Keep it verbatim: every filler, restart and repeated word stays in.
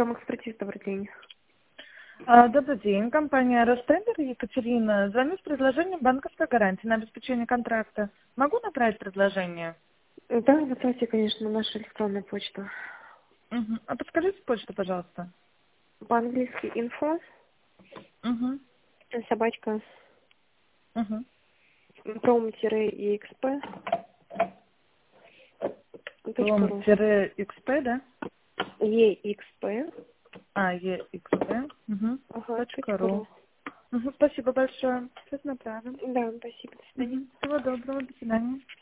промэкспертиз, добрый день. А, Добрый день, компания Ростендер, Екатерина. Звоню с предложением банковской гарантии на обеспечение контракта. Могу направить предложение? Да, направьте, конечно, на нашу электронную почту. Угу. А подскажите почту, пожалуйста. По-английски info, Угу. собачка, Угу. prom-exp, точка ру. Пром-xp, да? exp, А, exp. Угу. ага, Точка точка ру. ру. Угу. Спасибо большое. Сейчас направим. Да, спасибо, до свидания. Угу. Всего доброго. До свидания.